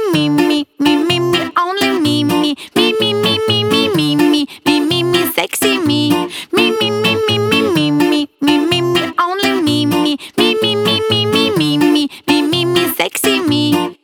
me, me, me, me, me, only me, me, me, me, me, me, me, me, me, me, me, me, sexy me, me, me, me, me, me, me, me, me, me, me, only me, me, me, me, me, me, me, me, me, me, me, me, sexy me.